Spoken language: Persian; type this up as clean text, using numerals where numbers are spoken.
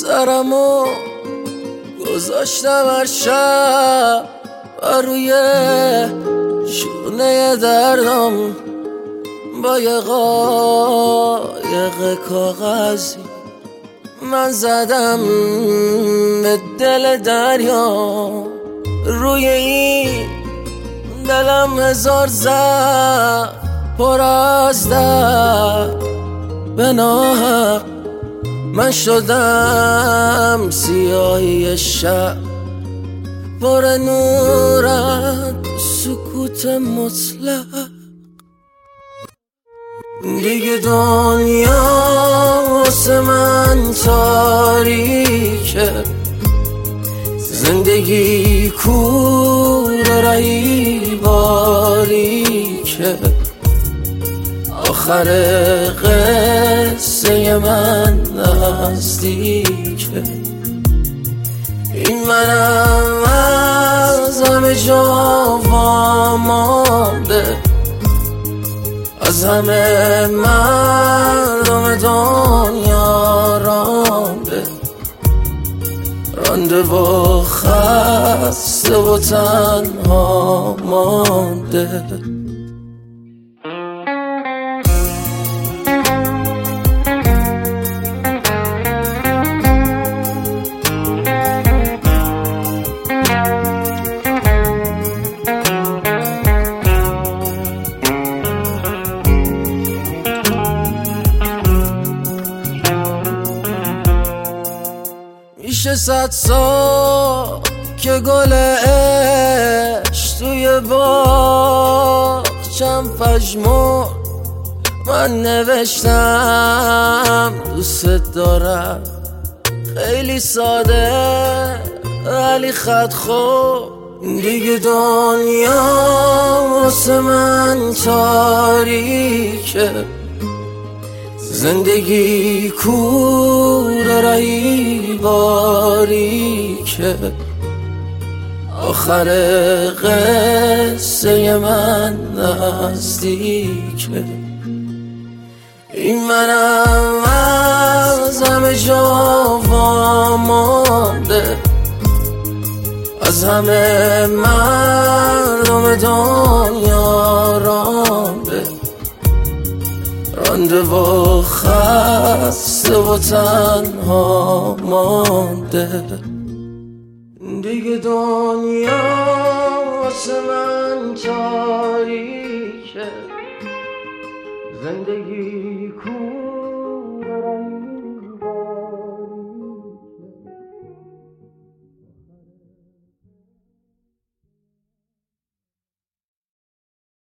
سرمو گذاشتم هر شب و روی شونه دردم با یه قایق کاغذی من زدم به دل دریا. روی این دلم هزار زخم پر از درد به ناحق من شدم سیاهی شب پر نورت سکوت مطلق. دیگه دنیا واسه من تاریکه، زندگی کور رهی باریکه، آخر قصه من نزدیکه. این منم از همه جا وامانده، از همه مردم دنیا رانده و خسته و تنها مانده. میشه 100 سال که گل عشق توی باغچم پژمرد، من نوشتم دوست دارم، خیلی ساده ولی خط خود. دیگه دنیا واسه من تاریکه، زندگی کور رهی باریکه، آخر قصه من نزدیکه. این منم از همه جا وامانده، از همه مردم دنیا رانده و خسته و تنها مانده. دیگه دنیا واسه من تاریکه، زندگی کور